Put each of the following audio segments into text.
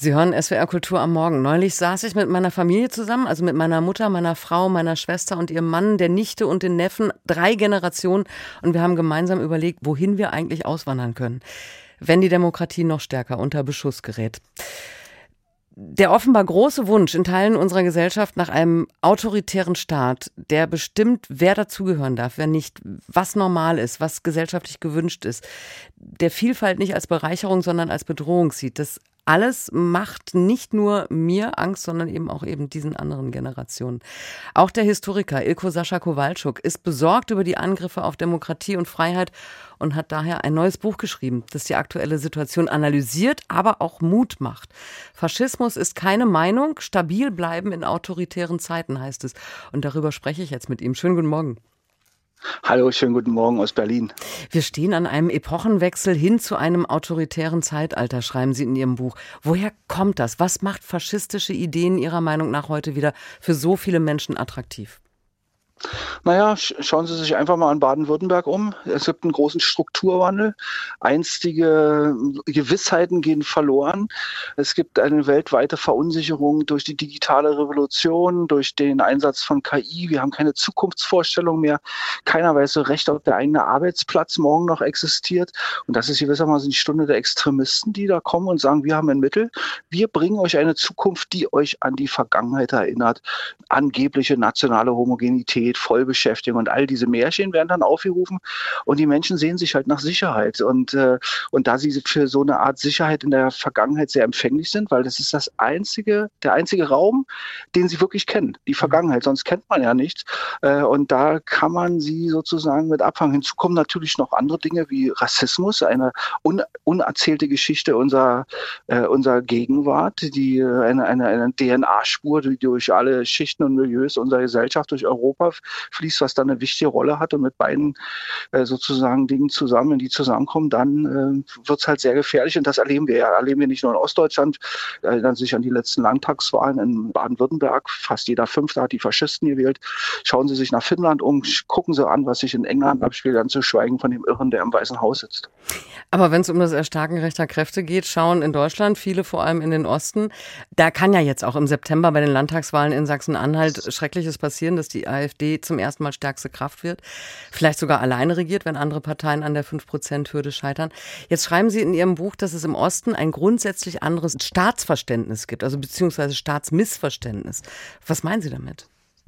Sie hören SWR Kultur am Morgen. Neulich saß ich mit meiner Familie zusammen, also mit meiner Mutter, meiner Frau, meiner Schwester und ihrem Mann, der Nichte und den Neffen, 3 Generationen. Und wir haben gemeinsam überlegt, wohin wir eigentlich auswandern können, wenn die Demokratie noch stärker unter Beschuss gerät. Der offenbar große Wunsch in Teilen unserer Gesellschaft nach einem autoritären Staat, der bestimmt, wer dazugehören darf, wer nicht, was normal ist, was gesellschaftlich gewünscht ist, der Vielfalt nicht als Bereicherung, sondern als Bedrohung sieht, das alles macht nicht nur mir Angst, sondern auch diesen anderen Generationen. Auch der Historiker Ilko Sascha Kowalczuk ist besorgt über die Angriffe auf Demokratie und Freiheit und hat daher ein neues Buch geschrieben, das die aktuelle Situation analysiert, aber auch Mut macht. Faschismus ist keine Meinung, stabil bleiben in autoritären Zeiten, heißt es. Und darüber spreche ich jetzt mit ihm. Schönen guten Morgen. Hallo, schönen guten Morgen aus Berlin. Wir stehen an einem Epochenwechsel hin zu einem autoritären Zeitalter, schreiben Sie in Ihrem Buch. Woher kommt das? Was macht faschistische Ideen Ihrer Meinung nach heute wieder für so viele Menschen attraktiv? Naja, schauen Sie sich einfach mal in Baden-Württemberg um. Es gibt einen großen Strukturwandel. Einstige Gewissheiten gehen verloren. Es gibt eine weltweite Verunsicherung durch die digitale Revolution, durch den Einsatz von KI. Wir haben keine Zukunftsvorstellung mehr. Keiner weiß so recht, ob der eigene Arbeitsplatz morgen noch existiert. Und das ist gewissermaßen die Stunde der Extremisten, die da kommen und sagen, wir haben ein Mittel. Wir bringen euch eine Zukunft, die euch an die Vergangenheit erinnert. Angebliche nationale Homogenität, Vollbeschäftigung und all diese Märchen werden dann aufgerufen und die Menschen sehen sich halt nach Sicherheit und da sie für so eine Art Sicherheit in der Vergangenheit sehr empfänglich sind, weil das ist der einzige Raum, den sie wirklich kennen, die Vergangenheit, sonst kennt man ja nichts und da kann man sie sozusagen mit abfangen. Hinzu kommen natürlich noch andere Dinge wie Rassismus, eine unerzählte Geschichte unserer Gegenwart, eine DNA-Spur, die durch alle Schichten und Milieus unserer Gesellschaft, durch Europa fließt, was dann eine wichtige Rolle hat und mit beiden sozusagen Dingen zusammen, wenn die zusammenkommen, dann wird es halt sehr gefährlich und das erleben wir ja. Erleben wir nicht nur in Ostdeutschland, erinnern sich an die letzten Landtagswahlen in Baden-Württemberg, fast jeder Fünfte hat die Faschisten gewählt. Schauen Sie sich nach Finnland um, gucken Sie an, was sich in England abspielt, ganz zu schweigen von dem Irren, der im Weißen Haus sitzt. Aber wenn es um das Erstarken rechter Kräfte geht, schauen in Deutschland viele vor allem in den Osten. Da kann ja jetzt auch im September bei den Landtagswahlen in Sachsen-Anhalt Schreckliches passieren, dass die AfD zum ersten Mal stärkste Kraft wird, vielleicht sogar alleine regiert, wenn andere Parteien an der 5%-Hürde scheitern. Jetzt schreiben Sie in Ihrem Buch, dass es im Osten ein grundsätzlich anderes Staatsverständnis gibt, also beziehungsweise Staatsmissverständnis. Was meinen Sie damit?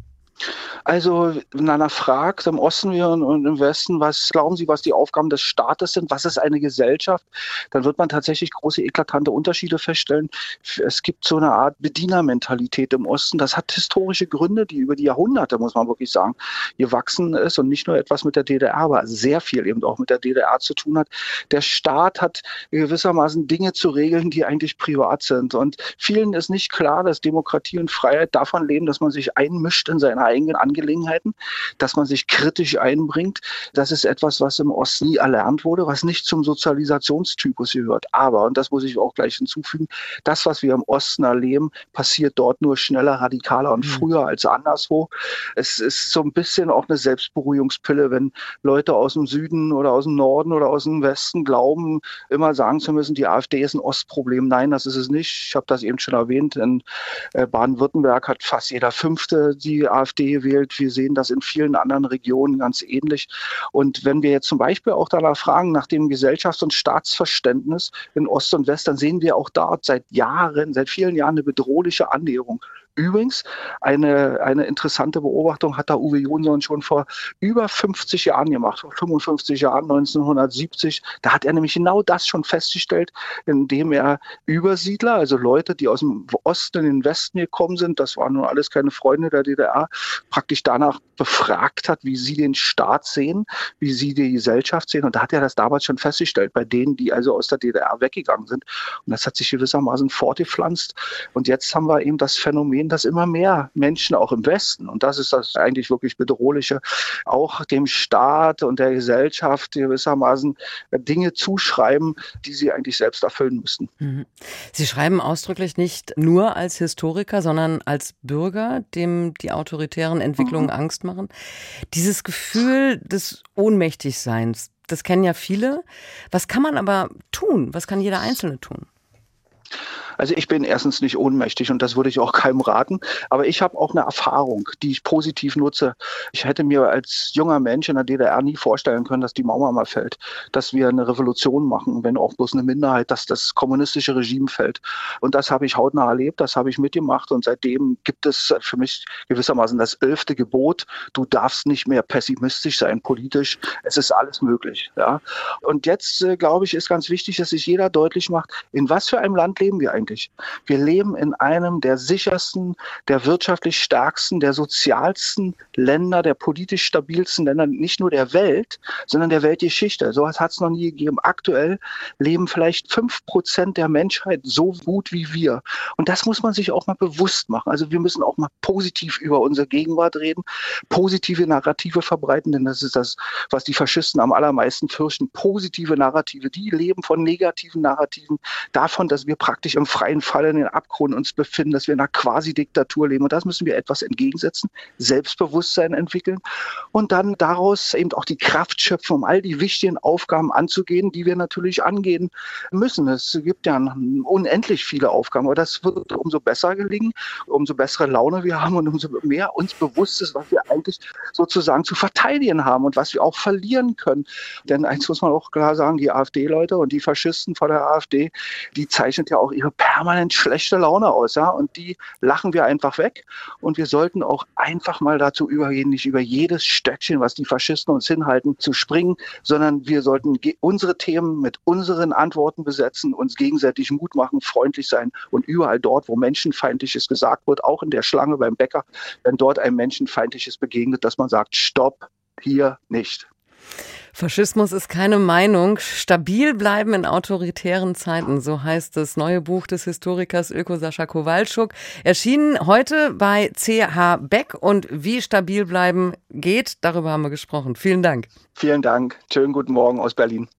Also, wenn einer fragt, im Osten und im Westen, was glauben Sie, was die Aufgaben des Staates sind, was ist eine Gesellschaft, dann wird man tatsächlich große, eklatante Unterschiede feststellen. Es gibt so eine Art Bedienermentalität im Osten. Das hat historische Gründe, die über die Jahrhunderte, muss man wirklich sagen, gewachsen ist und nicht nur etwas mit der DDR, aber sehr viel eben auch mit der DDR zu tun hat. Der Staat hat gewissermaßen Dinge zu regeln, die eigentlich privat sind. Und vielen ist nicht klar, dass Demokratie und Freiheit davon leben, dass man sich einmischt in seine eigenen Angelegenheiten, dass man sich kritisch einbringt. Das ist etwas, was im Osten nie erlernt wurde, was nicht zum Sozialisationstypus gehört. Aber, und das muss ich auch gleich hinzufügen, das, was wir im Osten erleben, passiert dort nur schneller, radikaler und früher als anderswo. Es ist so ein bisschen auch eine Selbstberuhigungspille, wenn Leute aus dem Süden oder aus dem Norden oder aus dem Westen glauben, immer sagen zu müssen, die AfD ist ein Ostproblem. Nein, das ist es nicht. Ich habe das eben schon erwähnt. In Baden-Württemberg hat fast jeder Fünfte die AfD gewählt. Wir sehen das in vielen anderen Regionen ganz ähnlich. Und wenn wir jetzt zum Beispiel auch danach fragen, nach dem Gesellschafts- und Staatsverständnis in Ost und West, dann sehen wir auch dort seit vielen Jahren eine bedrohliche Annäherung. Übrigens, eine interessante Beobachtung hat da Uwe Jonsson schon vor über 50 Jahren gemacht, vor 55 Jahren, 1970. Da hat er nämlich genau das schon festgestellt, indem er Übersiedler, also Leute, die aus dem Osten in den Westen gekommen sind, das waren nun alles keine Freunde der DDR, praktisch danach befragt hat, wie sie den Staat sehen, wie sie die Gesellschaft sehen. Und da hat er das damals schon festgestellt, bei denen, die also aus der DDR weggegangen sind. Und das hat sich gewissermaßen fortgepflanzt. Und jetzt haben wir eben das Phänomen, dass immer mehr Menschen auch im Westen, und das ist das eigentlich wirklich Bedrohliche, auch dem Staat und der Gesellschaft gewissermaßen Dinge zuschreiben, die sie eigentlich selbst erfüllen müssten. Sie schreiben ausdrücklich nicht nur als Historiker, sondern als Bürger, dem die autoritären Entwicklungen Angst machen. Dieses Gefühl des Ohnmächtigseins, das kennen ja viele. Was kann man aber tun? Was kann jeder Einzelne tun? Also ich bin erstens nicht ohnmächtig und das würde ich auch keinem raten. Aber ich habe auch eine Erfahrung, die ich positiv nutze. Ich hätte mir als junger Mensch in der DDR nie vorstellen können, dass die Mauer mal fällt, dass wir eine Revolution machen, wenn auch bloß eine Minderheit, dass das kommunistische Regime fällt. Und das habe ich hautnah erlebt, das habe ich mitgemacht und seitdem gibt es für mich gewissermaßen das 11. Gebot. Du darfst nicht mehr pessimistisch sein politisch. Es ist alles möglich. Ja. Und jetzt, glaube ich, ist ganz wichtig, dass sich jeder deutlich macht, in was für einem Land leben wir eigentlich? Wir leben in einem der sichersten, der wirtschaftlich stärksten, der sozialsten Länder, der politisch stabilsten Länder, nicht nur der Welt, sondern der Weltgeschichte. So etwas hat es noch nie gegeben. Aktuell leben vielleicht 5% der Menschheit so gut wie wir. Und das muss man sich auch mal bewusst machen. Also wir müssen auch mal positiv über unsere Gegenwart reden, positive Narrative verbreiten, denn das ist das, was die Faschisten am allermeisten fürchten. Positive Narrative, die leben von negativen Narrativen, davon, dass wir praktisch im freien Fall in den Abgrund uns befinden, dass wir in einer Quasi-Diktatur leben. Und das müssen wir etwas entgegensetzen, Selbstbewusstsein entwickeln und dann daraus eben auch die Kraft schöpfen, um all die wichtigen Aufgaben anzugehen, die wir natürlich angehen müssen. Es gibt ja unendlich viele Aufgaben, aber das wird umso besser gelingen, umso bessere Laune wir haben und umso mehr uns bewusst ist, was wir eigentlich sozusagen zu verteidigen haben und was wir auch verlieren können. Denn eins muss man auch klar sagen, die AfD-Leute und die Faschisten von der AfD, die zeichnet ja auch ihre permanent schlechte Laune aus, ja, und die lachen wir einfach weg. Und wir sollten auch einfach mal dazu übergehen, nicht über jedes Stöckchen, was die Faschisten uns hinhalten, zu springen, sondern wir sollten unsere Themen mit unseren Antworten besetzen, uns gegenseitig Mut machen, freundlich sein und überall dort, wo Menschenfeindliches gesagt wird, auch in der Schlange beim Bäcker, wenn dort ein Menschenfeindliches begegnet, dass man sagt, stopp, hier nicht. Faschismus ist keine Meinung. Stabil bleiben in autoritären Zeiten, so heißt das neue Buch des Historikers Öko Sascha Kowalczuk. Erschienen heute bei CH Beck und wie stabil bleiben geht, darüber haben wir gesprochen. Vielen Dank. Vielen Dank. Schönen guten Morgen aus Berlin.